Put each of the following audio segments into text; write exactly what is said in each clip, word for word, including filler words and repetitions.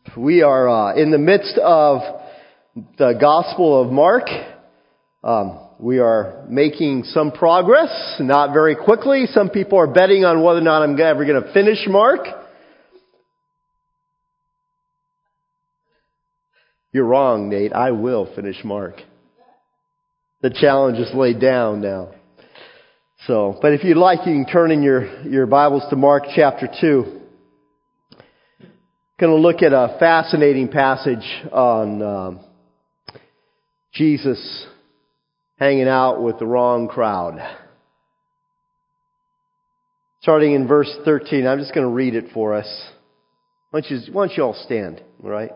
We are uh, in the midst of the Gospel of Mark. Um, we are making some progress, not very quickly. Some people are betting on whether or not I'm ever going to finish Mark. You're wrong, Nate. I will finish Mark. The challenge is laid down now. So, but if you'd like, you can turn in your, your Bibles to Mark chapter two. Going to look at a fascinating passage on um, Jesus hanging out with the wrong crowd. Starting in verse thirteen, I'm just going to read it for us. Why don't you, why don't you all stand, all right?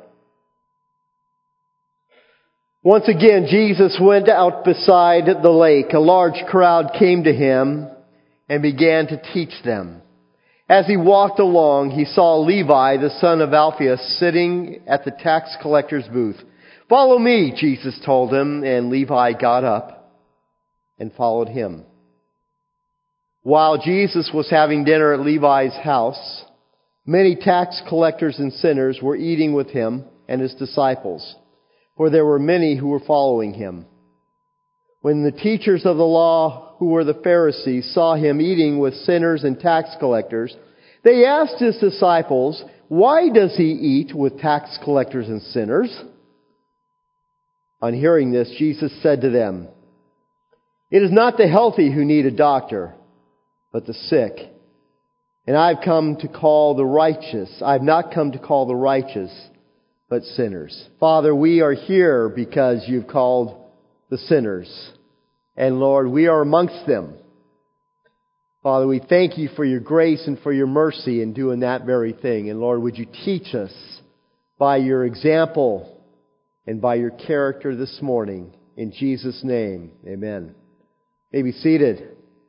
Once again, Jesus went out beside the lake. A large crowd came to him and began to teach them. As he walked along, he saw Levi, the son of Alphaeus, sitting at the tax collector's booth. "Follow me," Jesus told him, and Levi got up and followed him. While Jesus was having dinner at Levi's house, many tax collectors and sinners were eating with him and his disciples, for there were many who were following him. When the teachers of the law, who were the Pharisees, saw him eating with sinners and tax collectors, they asked his disciples, "Why does he eat with tax collectors and sinners?" On hearing this, Jesus said to them, "It is not the healthy who need a doctor, but the sick. And I've come to call the righteous. I've not come to call the righteous, but sinners." Father, we are here because you've called the sinners. And Lord, we are amongst them. Father, we thank you for your grace and for your mercy in doing that very thing. And Lord, would you teach us by your example and by your character this morning. In Jesus' name, amen. You may be seated.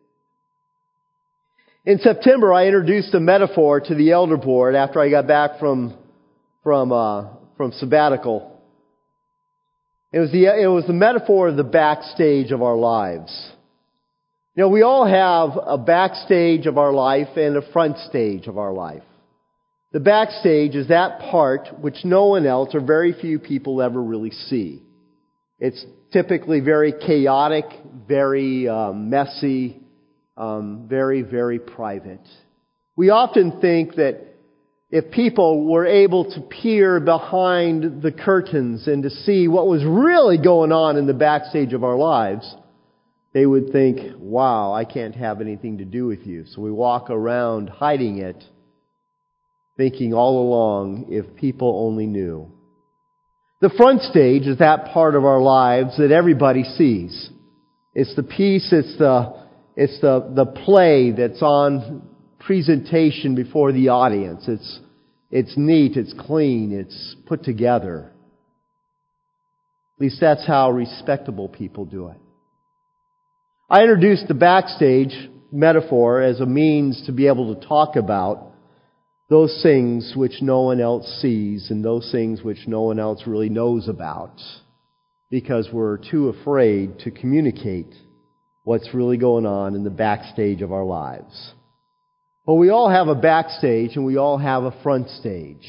In September, I introduced a metaphor to the elder board after I got back from, from, uh, from sabbatical. It was the, it was the metaphor of the backstage of our lives. You know, we all have a backstage of our life and a front stage of our life. The backstage is that part which no one else or very few people ever really see. It's typically very chaotic, very uh, messy, um, very, very private. We often think that if people were able to peer behind the curtains and to see what was really going on in the backstage of our lives, they would think, "Wow, I can't have anything to do with you." So we walk around hiding it, thinking all along, if people only knew. The front stage is that part of our lives that everybody sees. It's the piece, it's the, it's the, the play that's on presentation before the audience. It's, it's neat, it's clean, it's put together. At least that's how respectable people do it. I introduced the backstage metaphor as a means to be able to talk about those things which no one else sees and those things which no one else really knows about, because we're too afraid to communicate what's really going on in the backstage of our lives. Well, we all have a backstage and we all have a front stage.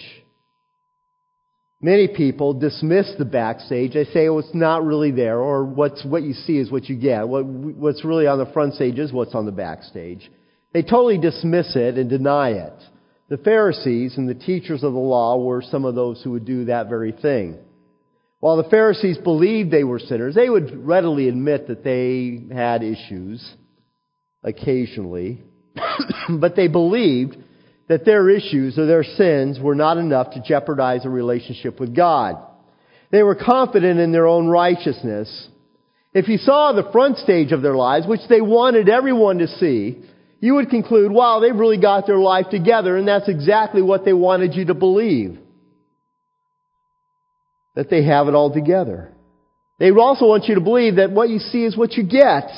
Many people dismiss the backstage. They say, "Oh, it's not really there," or what's what you see is what you get. What, what's really on the front stage is what's on the backstage. They totally dismiss it and deny it. The Pharisees and the teachers of the law were some of those who would do that very thing. While the Pharisees believed they were sinners, they would readily admit that they had issues occasionally. But they believed that their issues or their sins were not enough to jeopardize a relationship with God. They were confident in their own righteousness. If you saw the front stage of their lives, which they wanted everyone to see, you would conclude, wow, they've really got their life together, and that's exactly what they wanted you to believe. That they have it all together. They would also want you to believe that what you see is what you get.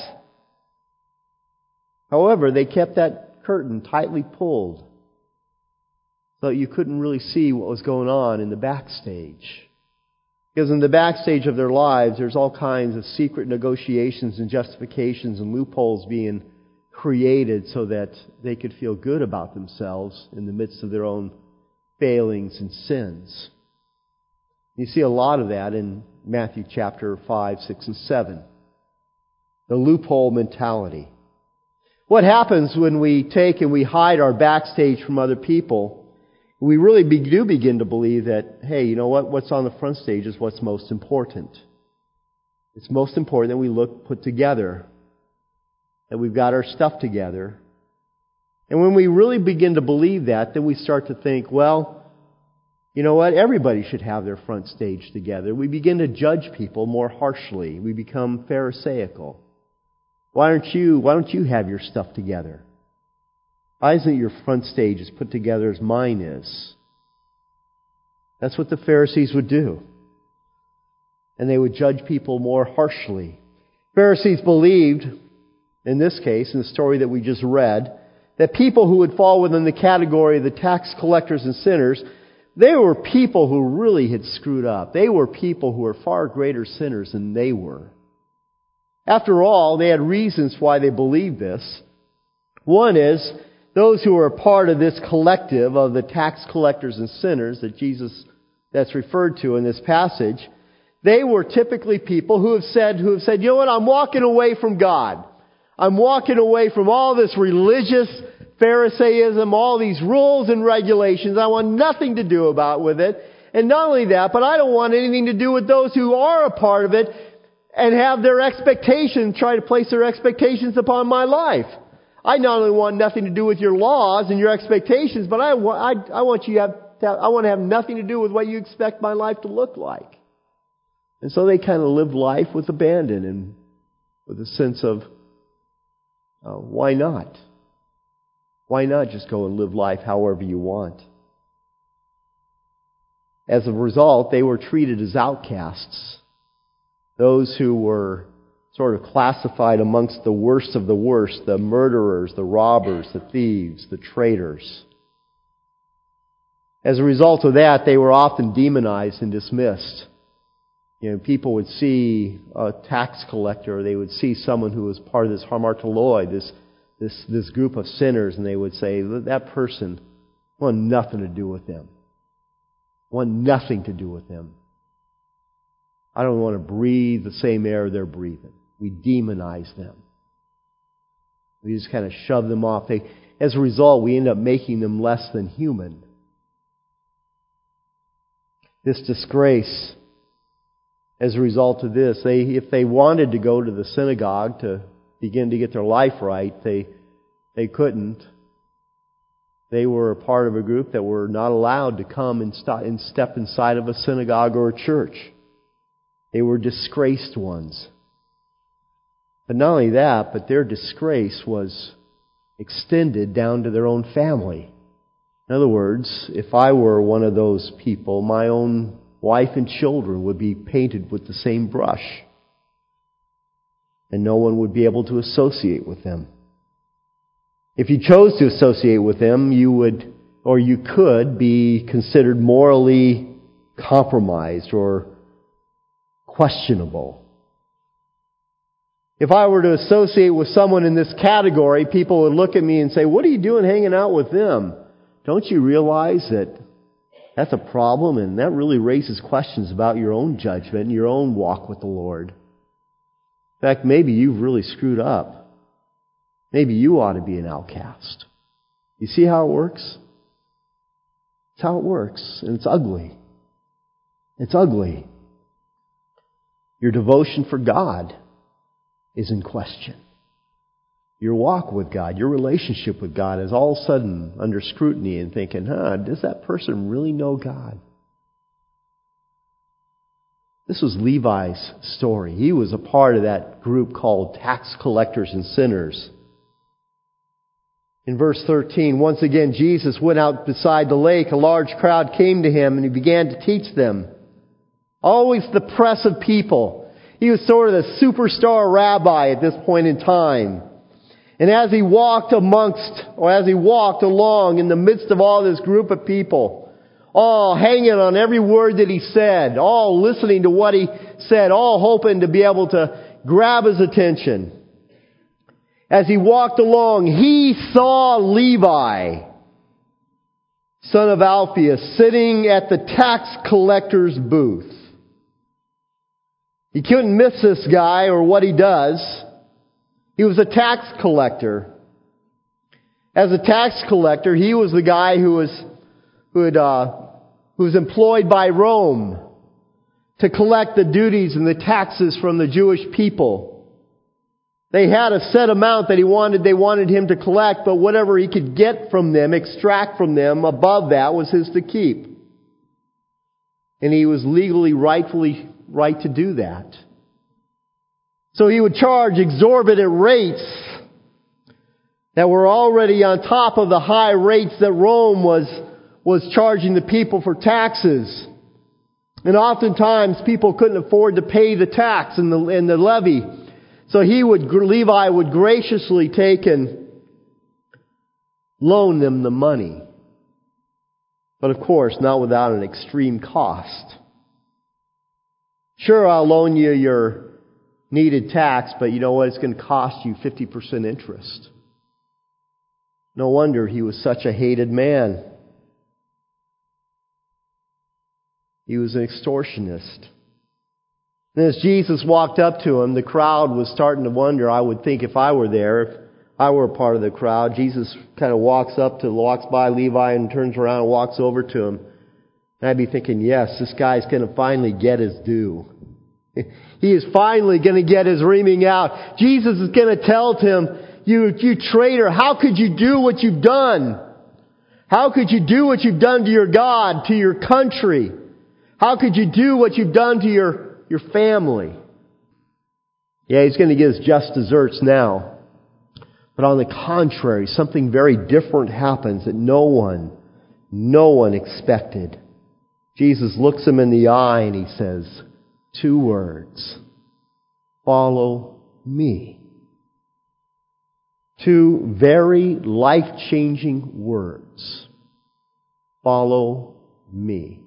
However, they kept that curtain tightly pulled so that you couldn't really see what was going on in the backstage. Because in the backstage of their lives, there's all kinds of secret negotiations and justifications and loopholes being created so that they could feel good about themselves in the midst of their own failings and sins. You see a lot of that in Matthew chapter five, six, and seven. The loophole mentality. What happens when we take and we hide our backstage from other people? We really be, do begin to believe that, hey, you know what? What's on the front stage is what's most important. It's most important that we look put together, that we've got our stuff together. And when we really begin to believe that, then we start to think, well, you know what? Everybody should have their front stage together. We begin to judge people more harshly. We become pharisaical. Why aren't you, why don't you have your stuff together? Why isn't your front stage as put together as mine is? That's what the Pharisees would do. And they would judge people more harshly. Pharisees believed, in this case, in the story that we just read, that people who would fall within the category of the tax collectors and sinners, they were people who really had screwed up. They were people who were far greater sinners than they were. After all, they had reasons why they believed this. One is, those who were part of this collective of the tax collectors and sinners that Jesus, that's referred to in this passage, they were typically people who have said, who have said, you know what, I'm walking away from God. I'm walking away from all this religious Pharisaism, all these rules and regulations. I want nothing to do about with it. And not only that, but I don't want anything to do with those who are a part of it and have their expectations, try to place their expectations upon my life. I not only want nothing to do with your laws and your expectations, but I, I, I want you to have, I want to have nothing to do with what you expect my life to look like. And so they kind of lived life with abandon and with a sense of, uh, why not? Why not just go and live life however you want? As a result, they were treated as outcasts. Those who were sort of classified amongst the worst of the worst, the murderers, the robbers, the thieves, the traitors. As a result of that, they were often demonized and dismissed. You know, people would see a tax collector, they would see someone who was part of this hamartoloi, this this this group of sinners, and they would say, that person, I want nothing to do with them. I want nothing to do with them. I don't want to breathe the same air they're breathing. We demonize them. We just kind of shove them off. They, as a result, we end up making them less than human. This disgrace, as a result of this, they, if they wanted to go to the synagogue to begin to get their life right, they they couldn't. They were a part of a group that were not allowed to come and, st- and step inside of a synagogue or a church. They were disgraced ones. But not only that, but their disgrace was extended down to their own family. In other words, if I were one of those people, my own wife and children would be painted with the same brush. And no one would be able to associate with them. If you chose to associate with them, you would, or you could, be considered morally compromised or questionable. If I were to associate with someone in this category, people would look at me and say, what are you doing hanging out with them? Don't you realize that that's a problem, and that really raises questions about your own judgment and your own walk with the Lord? In fact, maybe you've really screwed up. Maybe you ought to be an outcast. You see how it works? It's how it works, and it's ugly. It's ugly. Your devotion for God is in question. Your walk with God, your relationship with God is all of a sudden under scrutiny and thinking, huh, does that person really know God? This was Levi's story. He was a part of that group called tax collectors and sinners. In verse thirteen, once again, Jesus went out beside the lake. A large crowd came to him and he began to teach them. Always the press of people. He was sort of the superstar rabbi at this point in time. And as he walked amongst, or as he walked along in the midst of all this group of people, all hanging on every word that he said, all listening to what he said, all hoping to be able to grab his attention. As he walked along, he saw Levi son of Alphaeus, sitting at the tax collector's booth. You couldn't miss this guy or what he does. He was a tax collector. As a tax collector, he was the guy who was who had, uh, who was employed by Rome to collect the duties and the taxes from the Jewish people. They had a set amount that he wanted, they wanted him to collect, but whatever he could get from them, extract from them above that was his to keep. And he was legally, rightfully right to do that. So he would charge exorbitant rates that were already on top of the high rates that Rome was, was charging the people for taxes. And oftentimes people couldn't afford to pay the tax and the, and the levy. So he would, Levi would graciously take and loan them the money. But of course, not without an extreme cost. Sure, I'll loan you your needed tax, but you know what? It's going to cost you fifty percent interest. No wonder he was such a hated man. He was an extortionist. And as Jesus walked up to him, the crowd was starting to wonder. I would think if I were there, if I were a part of the crowd, Jesus kind of walks up to, walks by Levi and turns around and walks over to him. And I'd be thinking, yes, this guy's going to finally get his due. He is finally going to get his reaming out. Jesus is going to tell him, you, you traitor, how could you do what you've done? How could you do what you've done to your God, to your country? How could you do what you've done to your Your family? Yeah, he's going to get his just desserts now. But on the contrary, something very different happens that no one, no one expected. Jesus looks him in the eye and he says, two words. Follow me. Two very life-changing words. Follow me.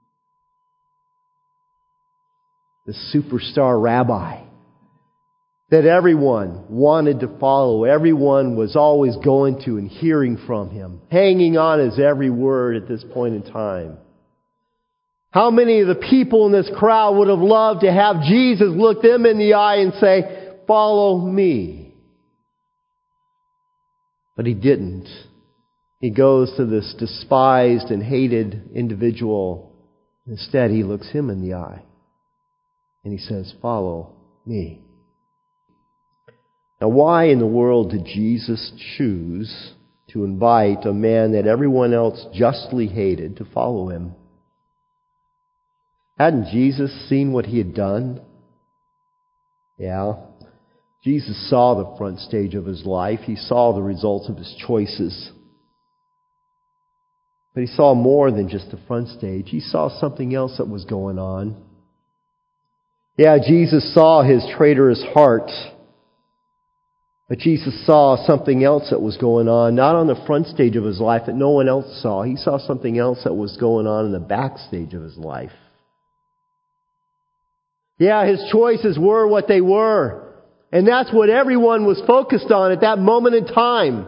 The superstar rabbi that everyone wanted to follow. Everyone was always going to and hearing from him, hanging on his every word at this point in time. How many of the people in this crowd would have loved to have Jesus look them in the eye and say, follow me? But he didn't. He goes to this despised and hated individual. Instead, he looks him in the eye. And he says, follow me. Now, why in the world did Jesus choose to invite a man that everyone else justly hated to follow him? Hadn't Jesus seen what he had done? Yeah. Jesus saw the front stage of his life. He saw the results of his choices. But he saw more than just the front stage. He saw something else that was going on. Yeah, Jesus saw his traitorous heart. But Jesus saw something else that was going on, not on the front stage of his life that no one else saw. He saw something else that was going on in the back stage of his life. Yeah, his choices were what they were. And that's what everyone was focused on at that moment in time.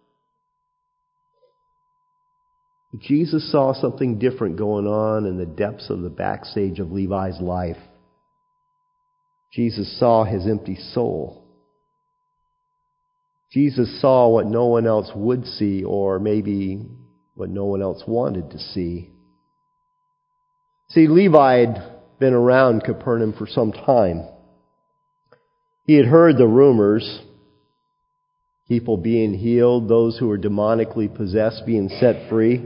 But Jesus saw something different going on in the depths of the backstage of Levi's life. Jesus saw his empty soul. Jesus saw what no one else would see, or maybe what no one else wanted to see. See, Levi had been around Capernaum for some time. He had heard the rumors, people being healed, those who were demonically possessed being set free.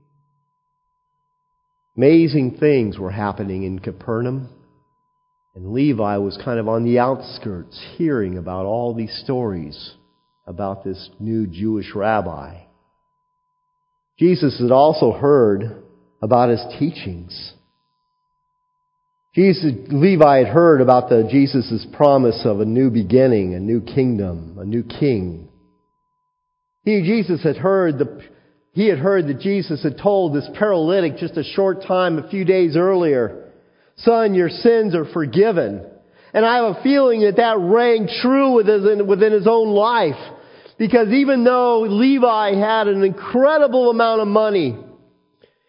Amazing things were happening in Capernaum. And Levi was kind of on the outskirts, hearing about all these stories about this new Jewish rabbi. Jesus had also heard about his teachings. Jesus, Levi had heard about the Jesus' promise of a new beginning, a new kingdom, a new king. He, Jesus had heard the, he had heard that Jesus had told this paralytic just a short time, a few days earlier, son, your sins are forgiven. And I have a feeling that that rang true within, within his own life. Because even though Levi had an incredible amount of money,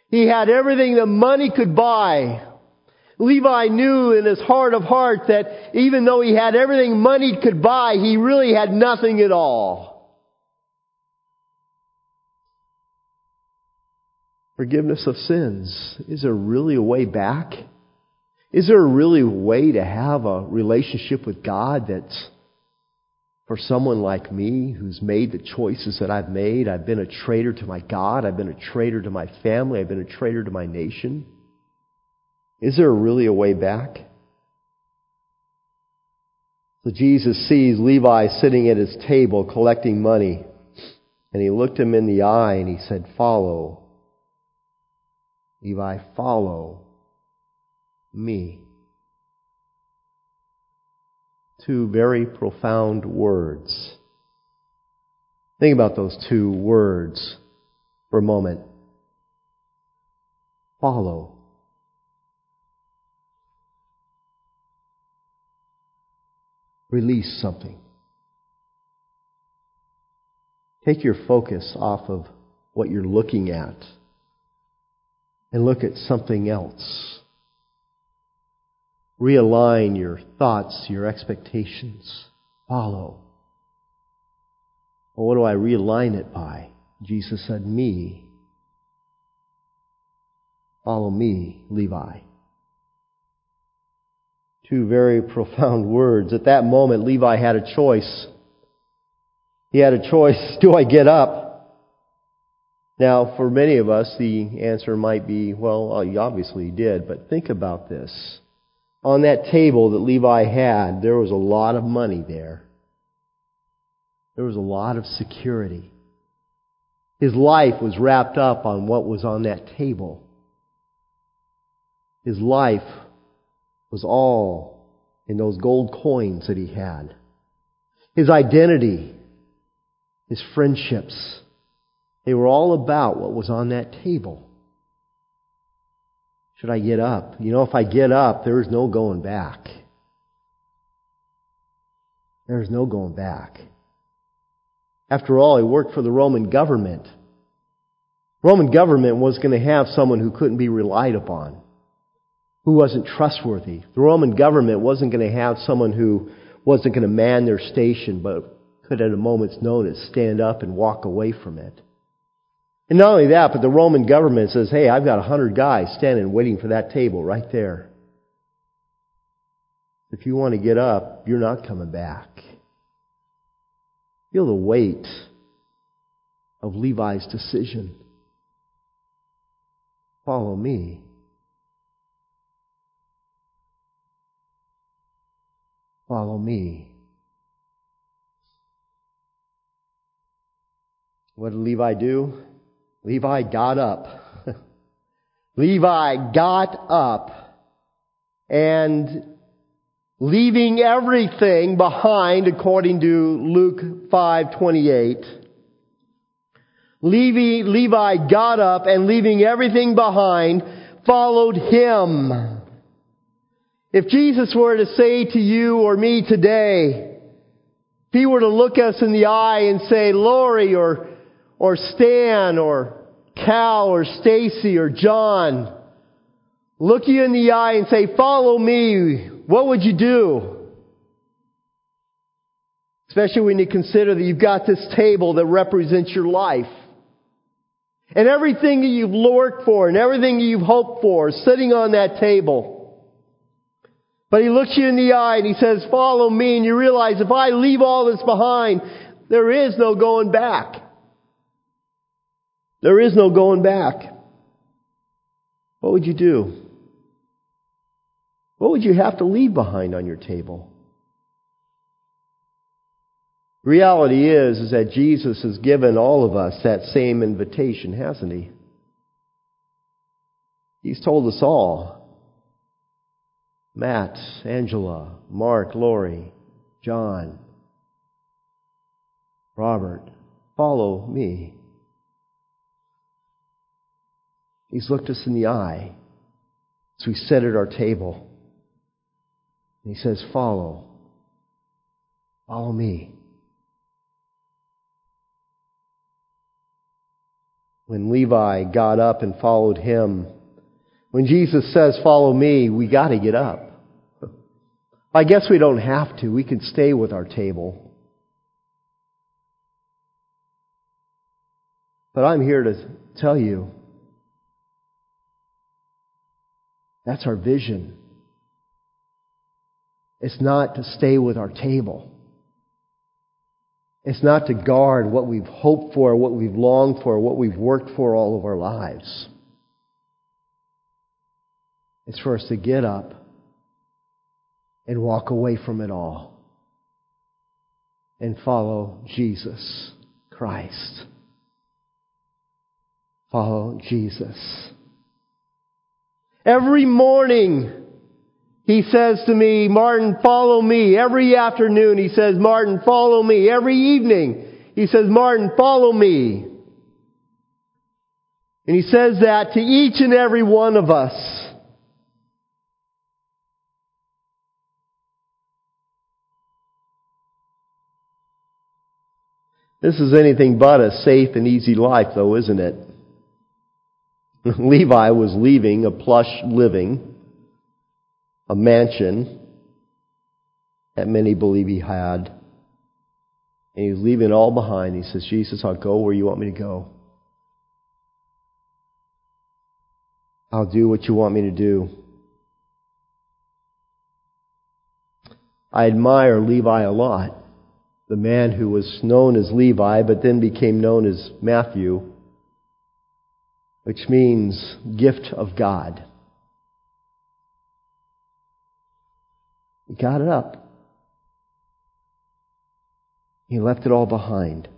He had everything that money could buy. Levi knew in his heart of hearts that even though he had everything money could buy, he really had nothing at all. Forgiveness of sins. Is there really a way back? Is there really a way to have a relationship with God that's for someone like me who's made the choices that I've made? I've been a traitor to my God. I've been a traitor to my family. I've been a traitor to my nation. Is there really a way back? So Jesus sees Levi sitting at his table collecting money. And he looked him in the eye and he said, "Follow. Levi, follow me." Two very profound words. Think about those two words for a moment. Follow. Release something. Take your focus off of what you're looking at and look at something else. Realign your thoughts, your expectations. Follow. Well, what do I realign it by? Jesus said, me. Follow me, Levi. Two very profound words. At that moment, Levi had a choice. He had a choice. Do I get up? Now, for many of us, the answer might be, well, obviously he did, but think about this. On that table that Levi had, there was a lot of money there. There was a lot of security. His life was wrapped up on what was on that table. His life was all in those gold coins that he had. His identity, his friendships, they were all about what was on that table. Should I get up? You know, if I get up, there is no going back. There is no going back. After all, he worked for the Roman government. Roman government was going to have someone who couldn't be relied upon, who wasn't trustworthy. The Roman government wasn't going to have someone who wasn't going to man their station, but could at a moment's notice stand up and walk away from it. And not only that, but the Roman government says, hey, I've got a hundred guys standing waiting for that table right there. If you want to get up, you're not coming back. Feel the weight of Levi's decision. Follow me. Follow me. What did Levi do? Levi got up. Levi got up and leaving everything behind, according to Luke five twenty-eight. Levi, Levi got up and leaving everything behind, followed him. If Jesus were to say to you or me today, if He were to look us in the eye and say, Lori or or Stan or Cal or Stacy or John, look you in the eye and say, follow me, what would you do? Especially when you consider that you've got this table that represents your life. And everything that you've worked for and everything that you've hoped for is sitting on that table. But He looks you in the eye and He says, follow me. And you realize, if I leave all this behind, there is no going back. There is no going back. What would you do? What would you have to leave behind on your table? The reality is, is that Jesus has given all of us that same invitation, hasn't He? He's told us all. Matt, Angela, Mark, Lori, John, Robert, follow me. He's looked us in the eye as we sit at our table. And He says, follow. Follow me. when Levi got up and followed him. When Jesus says, follow me, we got to get up. I guess we don't have to. We can stay with our table. But I'm here to tell you, that's our vision. It's not to stay with our table. It's not to guard what we've hoped for, what we've longed for, what we've worked for all of our lives. It's for us to get up and walk away from it all and follow Jesus Christ. Follow Jesus. Every morning, he says to me, Martin, follow me. Every afternoon, he says, Martin, follow me. Every evening, he says, Martin, follow me. And he says that to each and every one of us. This is anything but a safe and easy life, though, isn't it? Levi was leaving a plush living, a mansion that many believe he had. And he was leaving it all behind. He says, Jesus, I'll go where you want me to go. I'll do what you want me to do. I admire Levi a lot. The man who was known as Levi, but then became known as Matthew, which means gift of God. He got it up. He left it all behind.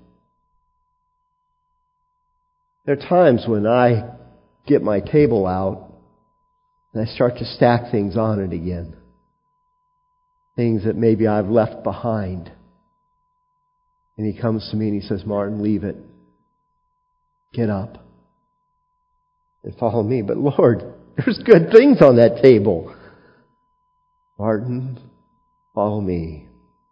There are times when I get my table out and I start to stack things on it again. Things that maybe I've left behind. And he comes to me and he says, Martin, leave it. Get up and follow me. But Lord, there's good things on that table. Martin, follow me.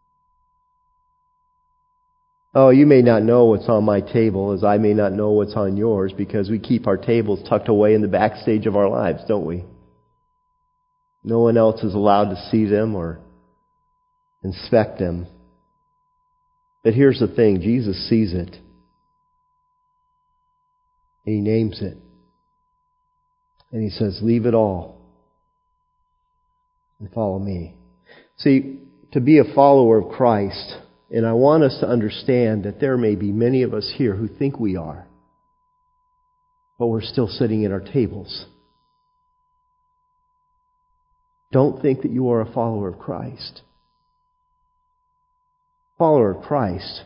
Oh, you may not know what's on my table, as I may not know what's on yours, because we keep our tables tucked away in the backstage of our lives, don't we? No one else is allowed to see them or inspect them. But here's the thing, Jesus sees it. And He names it. And He says, leave it all and follow me. See, to be a follower of Christ, and I want us to understand that there may be many of us here who think we are, but we're still sitting at our tables. Don't think that you are a follower of Christ. Follower of Christ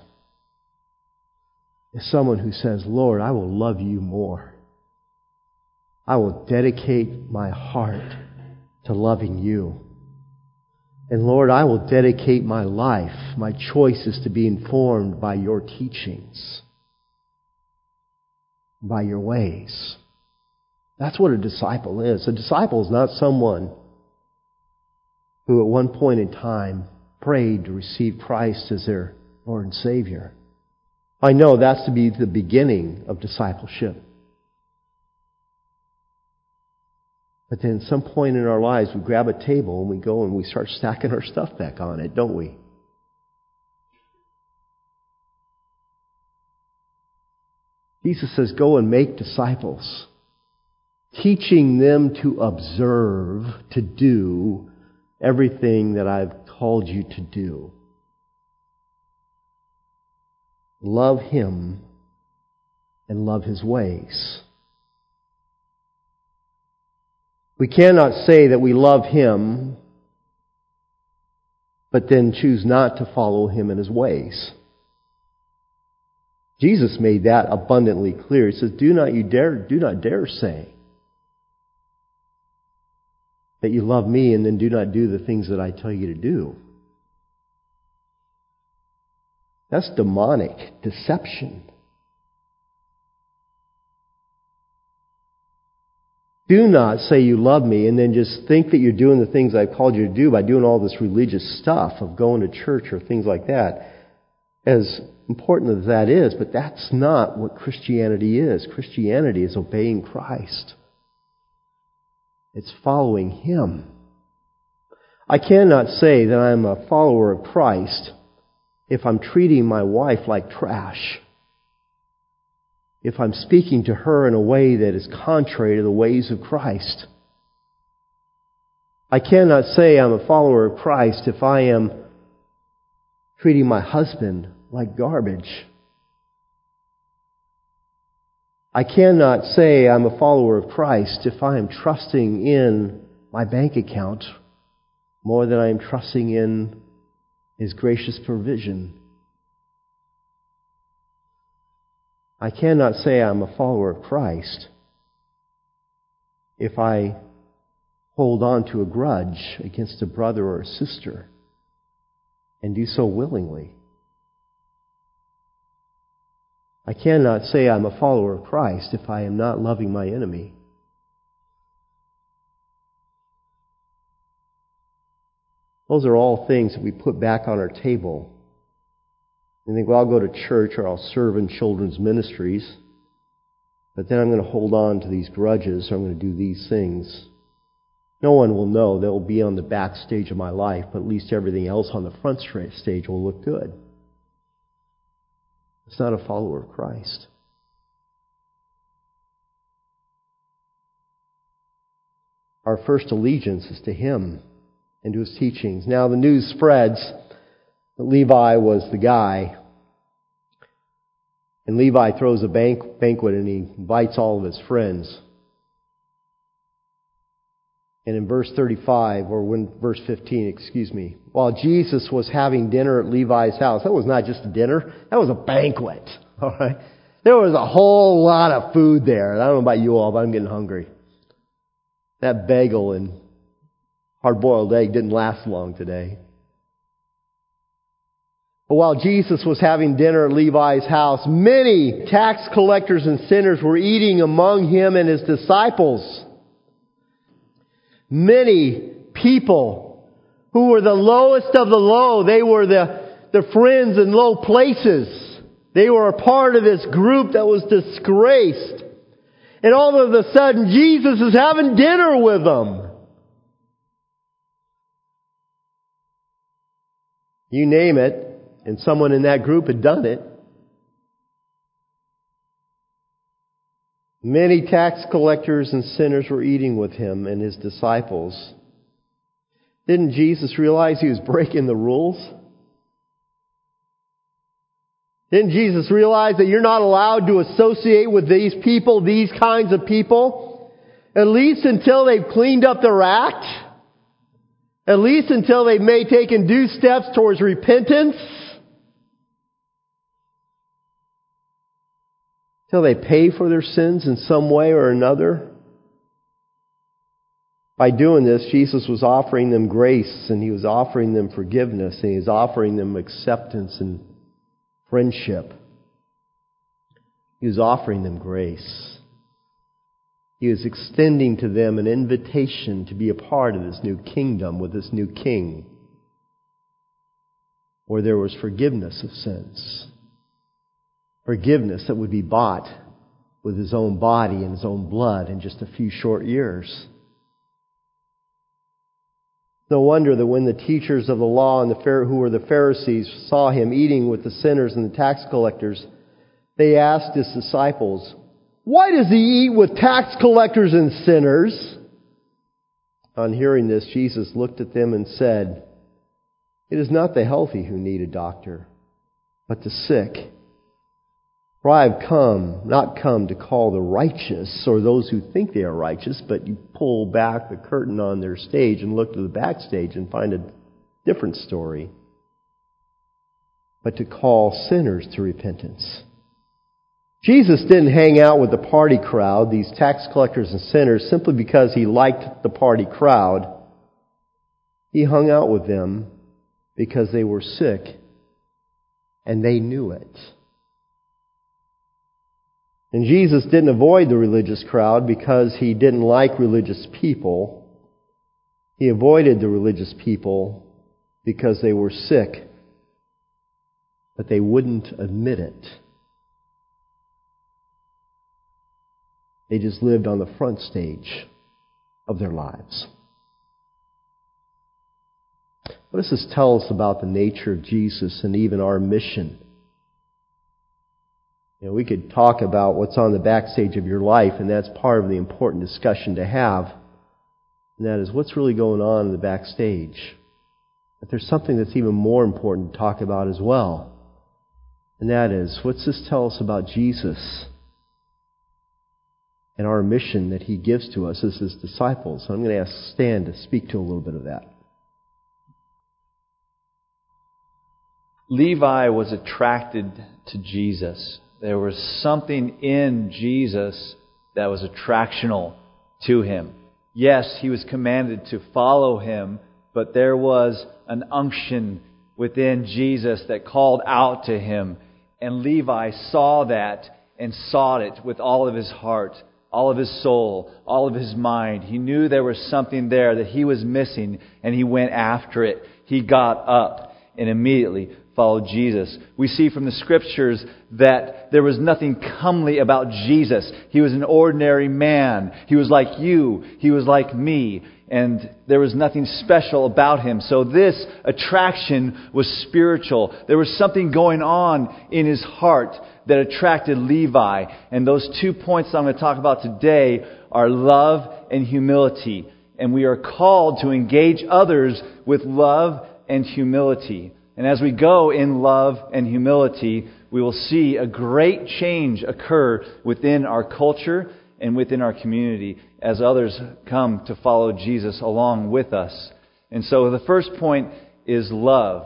is someone who says, Lord, I will love you more. I will dedicate my heart to loving you. And Lord, I will dedicate my life, my choices to be informed by your teachings, by your ways. That's what a disciple is. A disciple is not someone who at one point in time prayed to receive Christ as their Lord and Savior. I know that's to be the beginning of discipleship. But then at some point in our lives, we grab a table and we go and we start stacking our stuff back on it, don't we? Jesus says, go and make disciples, teaching them to observe, to do everything that I've called you to do. Love Him and love His ways. We cannot say that we love Him, but then choose not to follow Him in His ways. Jesus made that abundantly clear. He says, do not you dare, do not dare say that you love me and then do not do the things that I tell you to do. That's demonic deception. Do not say you love me and then just think that you're doing the things I've called you to do by doing all this religious stuff of going to church or things like that. As important as that is, but that's not what Christianity is. Christianity is obeying Christ. It's following Him. I cannot say that I'm a follower of Christ if I'm treating my wife like trash. If I'm speaking to her in a way that is contrary to the ways of Christ. I cannot say I'm a follower of Christ if I am treating my husband like garbage. I cannot say I'm a follower of Christ if I am trusting in my bank account more than I am trusting in His gracious provision. I cannot say I'm a follower of Christ if I hold on to a grudge against a brother or a sister and do so willingly. I cannot say I'm a follower of Christ if I am not loving my enemy. Those are all things that we put back on our table. And think, well, I'll go to church or I'll serve in children's ministries, but then I'm going to hold on to these grudges or I'm going to do these things. No one will know. They'll be on the back stage of my life, but at least everything else on the front stage will look good. It's not a follower of Christ. Our first allegiance is to Him and to His teachings. Now the news spreads that Levi was the guy. And Levi throws a bank, banquet and he invites all of his friends. And in verse thirty-five, or when verse fifteen, excuse me, while Jesus was having dinner at Levi's house, that was not just a dinner, that was a banquet. All right, there was a whole lot of food there. I don't know about you all, but I'm getting hungry. That bagel and hard-boiled egg didn't last long today. But while Jesus was having dinner at Levi's house, many tax collectors and sinners were eating among Him and His disciples. Many people who were the lowest of the low. They were the, the friends in low places. They were a part of this group that was disgraced. And all of a sudden, Jesus is having dinner with them. You name it, and someone in that group had done it. Many tax collectors and sinners were eating with Him and His disciples. Didn't Jesus realize He was breaking the rules? Didn't Jesus realize that you're not allowed to associate with these people, these kinds of people, at least until they've cleaned up their act? At least until they've may taken due steps towards repentance? Till they pay for their sins in some way or another? By doing this, Jesus was offering them grace, and He was offering them forgiveness, and He was offering them acceptance and friendship. He was offering them grace. He was extending to them an invitation to be a part of this new kingdom with this new king, where there was forgiveness of sins. Forgiveness that would be bought with His own body and His own blood in just a few short years. No wonder that when the teachers of the law and the who were the Pharisees saw Him eating with the sinners and the tax collectors, they asked His disciples, "Why does He eat with tax collectors and sinners?" On hearing this, Jesus looked at them and said, "It is not the healthy who need a doctor, but the sick. For I have come, not come to call the righteous or those who think they are righteous," but you pull back the curtain on their stage and look to the backstage and find a different story, "but to call sinners to repentance." Jesus didn't hang out with the party crowd, these tax collectors and sinners, simply because He liked the party crowd. He hung out with them because they were sick and they knew it. And Jesus didn't avoid the religious crowd because He didn't like religious people. He avoided the religious people because they were sick. but they wouldn't admit it. They just lived on the front stage of their lives. What does this tell us about the nature of Jesus and even our mission? You know, we could talk about what's on the backstage of your life, and that's part of the important discussion to have. And that is, what's really going on in the backstage? But there's something that's even more important to talk about as well. And that is, what's this tell us about Jesus and our mission that He gives to us as His disciples? So I'm going to ask Stan to speak to a little bit of that. Levi was attracted to Jesus. There was something in Jesus that was attractional to him. Yes, he was commanded to follow Him, but there was an unction within Jesus that called out to him. And Levi saw that and sought it with all of his heart, all of his soul, all of his mind. He knew there was something there that he was missing, and he went after it. He got up and immediately followed Jesus. We see from the Scriptures that there was nothing comely about Jesus. He was an ordinary man. He was like you. He was like me. And there was nothing special about Him. So this attraction was spiritual. There was something going on in his heart that attracted Levi. And those two points I'm going to talk about today are love and humility. And we are called to engage others with love and humility. And as we go in love and humility, we will see a great change occur within our culture and within our community as others come to follow Jesus along with us. And so the first point is love.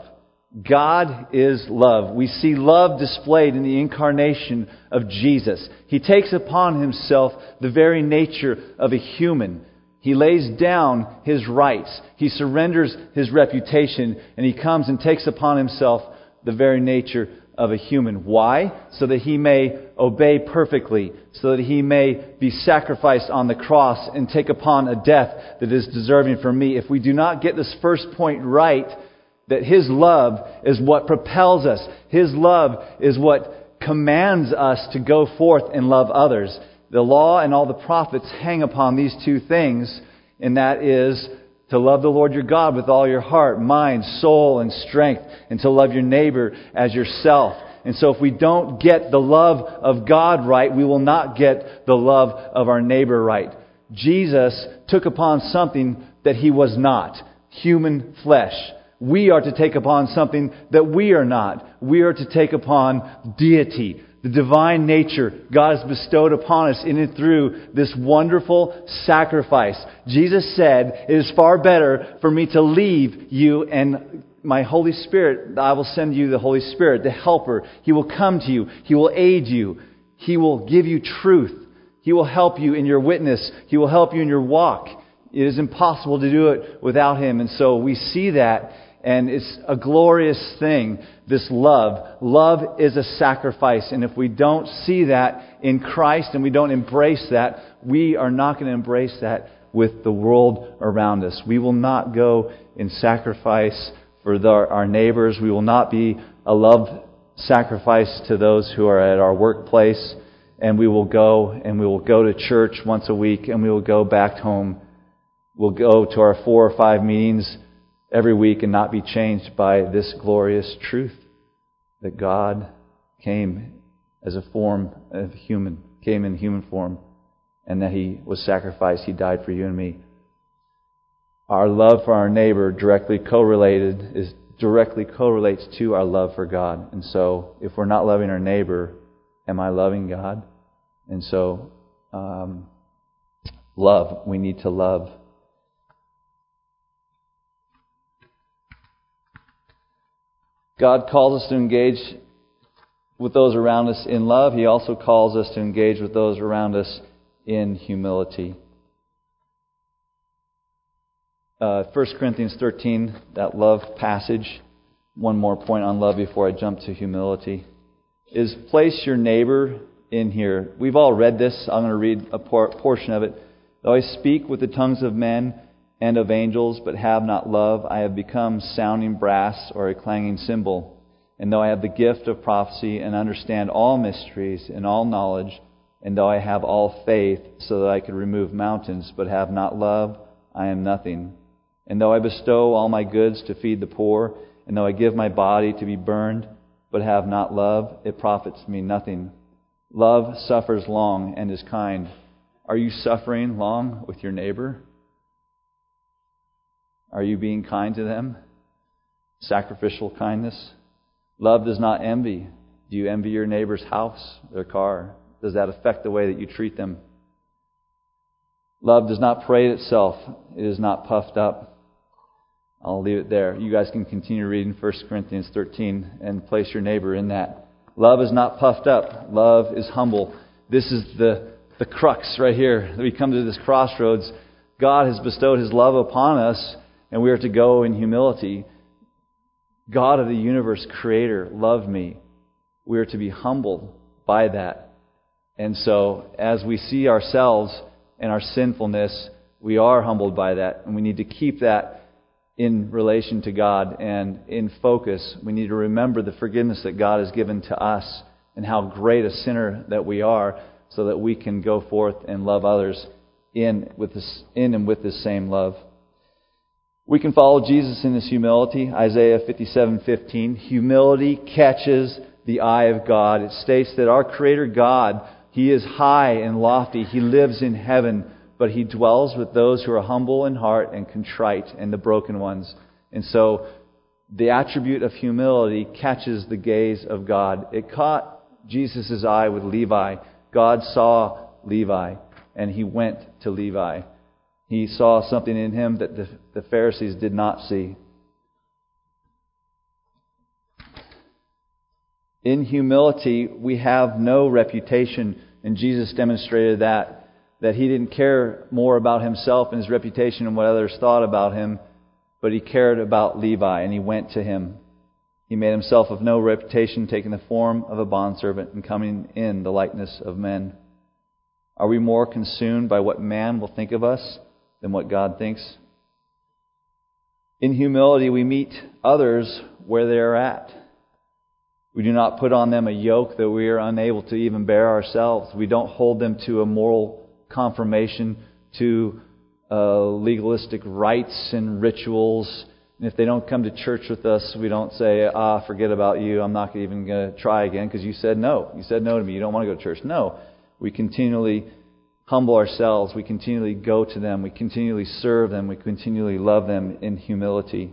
God is love. We see love displayed in the incarnation of Jesus. He takes upon Himself the very nature of a human. He lays down His rights. He surrenders His reputation, and He comes and takes upon Himself the very nature of a human. Why? So that He may obey perfectly, so that He may be sacrificed on the cross and take upon a death that is deserving for me. If we do not get this first point right, that His love is what propels us. His love is what commands us to go forth and love others. The law and all the prophets hang upon these two things, and that is to love the Lord your God with all your heart, mind, soul, and strength, and to love your neighbor as yourself. And so if we don't get the love of God right, we will not get the love of our neighbor right. Jesus took upon something that He was not, human flesh. We are to take upon something that we are not. We are to take upon deity. The divine nature God has bestowed upon us in and through this wonderful sacrifice. Jesus said, "It is far better for me to leave you, and my Holy Spirit, I will send you the Holy Spirit, the Helper. He will come to you. He will aid you. He will give you truth. He will help you in your witness. He will help you in your walk." It is impossible to do it without Him. And so we see that. And it's a glorious thing, this love. Love is a sacrifice. And if we don't see that in Christ and we don't embrace that, we are not going to embrace that with the world around us. We will not go in sacrifice for the, our neighbors. We will not be a love sacrifice to those who are at our workplace. And we will go and we will go to church once a week, and we will go back home. We'll go to our four or five meetings every week and not be changed by this glorious truth that God came as a form of human, came in human form, and that He was sacrificed. He died for you and me. Our love for our neighbor directly correlated is directly correlates to our love for God. And so, if we're not loving our neighbor, am I loving God? And so, um, love. We need to love. God calls us to engage with those around us in love. He also calls us to engage with those around us in humility. Uh, First Corinthians thirteen, that love passage. One more point on love before I jump to humility. Is place your neighbor in here. We've all read this. I'm going to read a por- portion of it. Though I speak with the tongues of men and of angels, but have not love, I have become sounding brass or a clanging cymbal. and though I have the gift of prophecy and understand all mysteries and all knowledge, and though I have all faith so that I could remove mountains, but have not love, I am nothing. And though I bestow all my goods to feed the poor, and though I give my body to be burned, but have not love, it profits me nothing. Love suffers long and is kind. Are you suffering long with your neighbor? Are you being kind to them? Sacrificial kindness? Love does not envy. Do you envy your neighbor's house, their car? Does that affect the way that you treat them? Love does not parade itself. It is not puffed up. I'll leave it there. You guys can continue reading First Corinthians thirteen and place your neighbor in that. Love is not puffed up. Love is humble. This is the, the crux right here. We come to this crossroads. God has bestowed His love upon us, and we are to go in humility. God of the universe, Creator, loved me. We are to be humbled by that. And so, as we see ourselves and our sinfulness, we are humbled by that. And we need to keep that in relation to God and in focus. We need to remember the forgiveness that God has given to us and how great a sinner that we are, so that we can go forth and love others in with this, in and with this same love. We can follow Jesus in His humility. Isaiah fifty-seven fifteen. Humility catches the eye of God. It states that our Creator God, He is high and lofty. He lives in heaven, but He dwells with those who are humble in heart and contrite and the broken ones. And so the attribute of humility catches the gaze of God. It caught Jesus' eye with Levi. God saw Levi, and He went to Levi. He saw something in him that the, the Pharisees did not see. In humility, we have no reputation, and Jesus demonstrated that, that He didn't care more about Himself and His reputation and what others thought about Him, but He cared about Levi, and He went to him. He made Himself of no reputation, taking the form of a bondservant and coming in the likeness of men. Are we more consumed by what man will think of us than what God thinks? In humility, we meet others where they are at. We do not put on them a yoke that we are unable to even bear ourselves. We don't hold them to a moral confirmation, to uh, legalistic rites and rituals. And if they don't come to church with us, we don't say, ah, forget about you. I'm not even going to try again because you said no. You said no to me. You don't want to go to church. No. We continually humble ourselves. We continually go to them. We continually serve them. We continually love them in humility.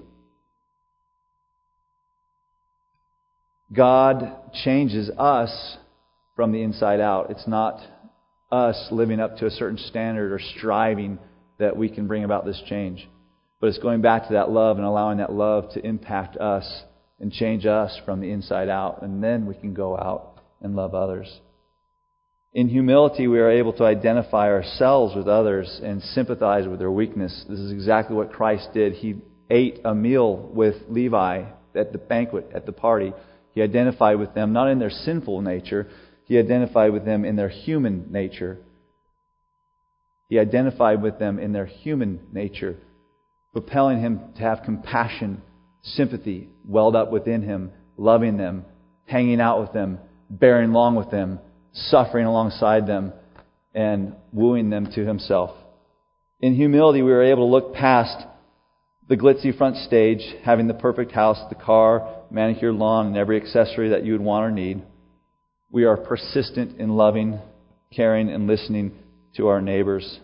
God changes us from the inside out. It's not us living up to a certain standard or striving that we can bring about this change. But it's going back to that love and allowing that love to impact us and change us from the inside out. And then we can go out and love others. In humility, we are able to identify ourselves with others and sympathize with their weakness. This is exactly what Christ did. He ate a meal with Levi at the banquet, at the party. He identified with them not in their sinful nature. He identified with them in their human nature. He identified with them in their human nature, propelling him to have compassion, sympathy welled up within him, loving them, hanging out with them, bearing along with them, suffering alongside them, and wooing them to Himself. In humility, we were able to look past the glitzy front stage, having the perfect house, the car, manicured lawn, and every accessory that you would want or need. We are persistent in loving, caring, and listening to our neighbors.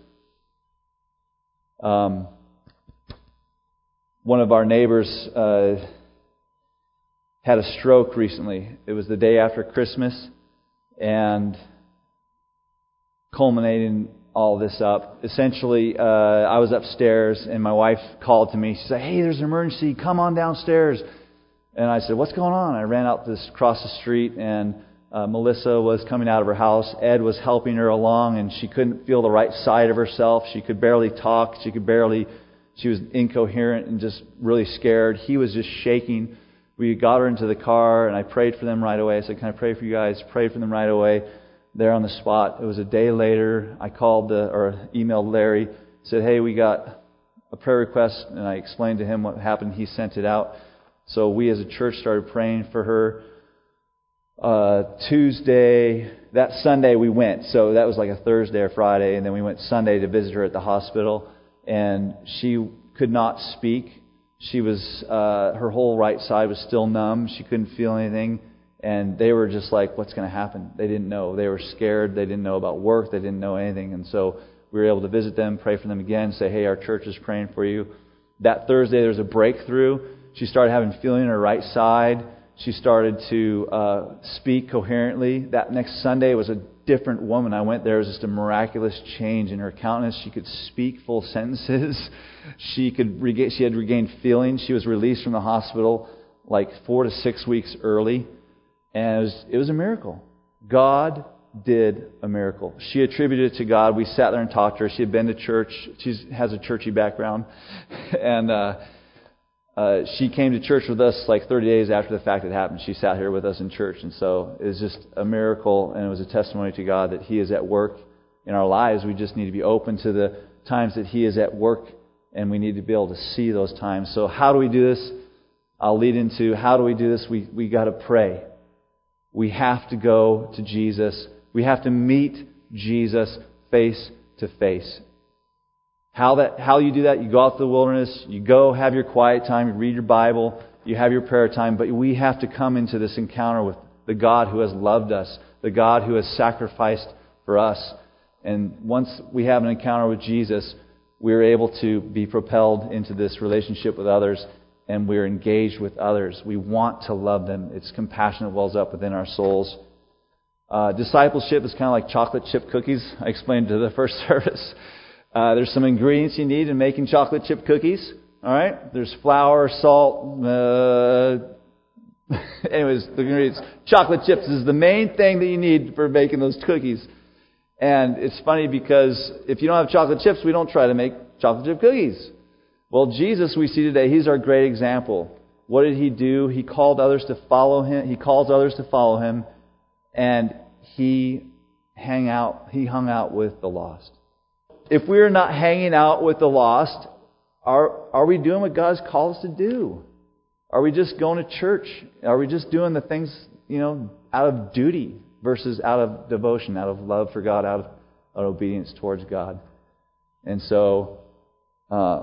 Um, one of our neighbors uh, had a stroke recently. It was the day after Christmas, and culminating all this up, essentially, uh, I was upstairs, and my wife called to me. She said, "Hey, there's an emergency. Come on downstairs." And I said, "What's going on?" I ran out this across the street, and uh, Melissa was coming out of her house. Ed was helping her along, and she couldn't feel the right side of herself. She could barely talk. She could barely. She was incoherent and just really scared. He was just shaking. We got her into the car, and I prayed for them right away. I said, "Can I pray for you guys?" Prayed for them right away, there on the spot. It was a day later. I called the, or emailed Larry, said, "Hey, we got a prayer request," and I explained to him what happened. He sent it out. So we as a church started praying for her. Uh, Tuesday, that Sunday we went. So that was like a Thursday or Friday, and then we went Sunday to visit her at the hospital. And she could not speak. She was, uh, her whole right side was still numb. She couldn't feel anything. And they were just like, what's going to happen? They didn't know. They were scared. They didn't know about work. They didn't know anything. And so we were able to visit them, pray for them again, say, hey, our church is praying for you. That Thursday there was a breakthrough. She started having feeling in her right side. She started to uh, speak coherently. That next Sunday was a different woman. I went there. It was just a miraculous change in her countenance. She could speak full sentences. She could regain, she had regained feeling. She was released from the hospital like four to six weeks early. And it was, it was a miracle. God did a miracle. She attributed it to God. We sat there and talked to her. She had been to church. She has a churchy background. and uh, uh, she came to church with us like thirty days after the fact had happened. She sat here with us in church. And so it was just a miracle, and it was a testimony to God that He is at work in our lives. We just need to be open to the times that He is at work, and we need to be able to see those times. So how do we do this? I'll lead into how do we do this? We we got to pray. We have to go to Jesus. We have to meet Jesus face to face. How that how you do that? You go out to the wilderness, you go have your quiet time, you read your Bible, you have your prayer time, but we have to come into this encounter with the God who has loved us, the God who has sacrificed for us. And once we have an encounter with Jesus, we're able to be propelled into this relationship with others, and we're engaged with others. We want to love them. It's compassion that wells up within our souls. Uh, discipleship is kind of like chocolate chip cookies. I explained to the first service. Uh, there's some ingredients you need in making chocolate chip cookies. All right? There's flour, salt. Uh, anyways, the ingredients. Chocolate chips is the main thing that you need for making those cookies. And it's funny because if you don't have chocolate chips, we don't try to make chocolate chip cookies. Well, Jesus, we see today, He's our great example. What did He do? He called others to follow Him. He calls others to follow Him. And He hang out. He hung out with the lost. If we're not hanging out with the lost, are are we doing what God's called us to do? Are we just going to church? Are we just doing the things, you know, out of duty versus out of devotion, out of love for God, out of, out of obedience towards God? And so, uh,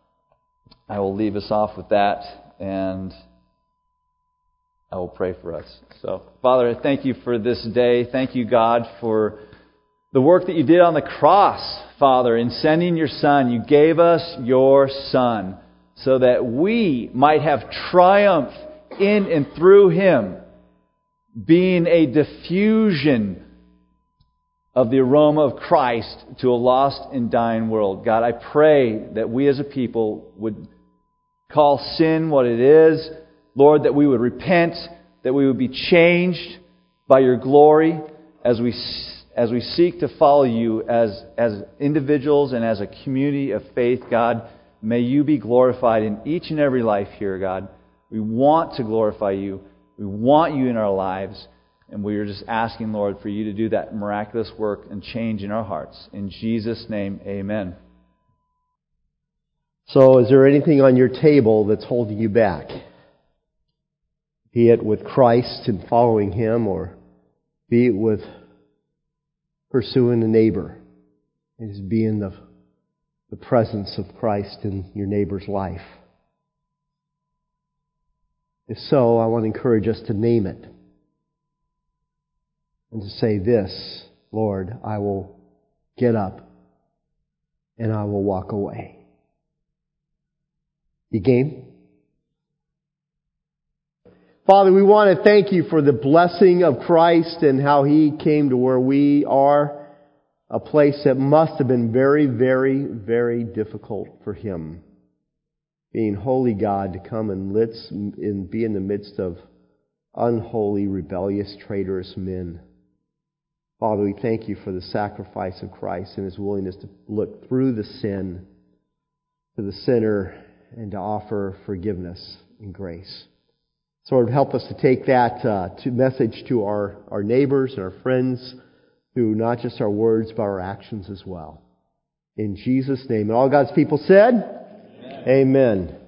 I will leave us off with that, and I will pray for us. So, Father, I thank You for this day. Thank You, God, for the work that You did on the cross, Father, in sending Your Son. You gave us Your Son so that we might have triumph in and through Him, being a diffusion of the aroma of Christ to a lost and dying world. God, I pray that we as a people would call sin what it is. Lord, that we would repent, that we would be changed by Your glory as we as we seek to follow You as, as individuals and as a community of faith. God, may You be glorified in each and every life here, God. We want to glorify You. We want You in our lives. And we are just asking, Lord, for You to do that miraculous work and change in our hearts. In Jesus' name, amen. So is there anything on your table that's holding you back? Be it with Christ and following Him, or be it with pursuing a neighbor. It is being the, the presence of Christ in your neighbor's life. If so, I want to encourage us to name it. And to say this, Lord, I will get up and I will walk away. You game? Father, we want to thank You for the blessing of Christ and how He came to where we are, a place that must have been very, very, very difficult for Him. Being holy God, to come and, let's, and be in the midst of unholy, rebellious, traitorous men. Father, we thank You for the sacrifice of Christ and His willingness to look through the sin to the sinner and to offer forgiveness and grace. So Lord, help us to take that uh, to message to our, our neighbors and our friends through not just our words, but our actions as well. In Jesus' name. And all God's people said, Amen. Amen.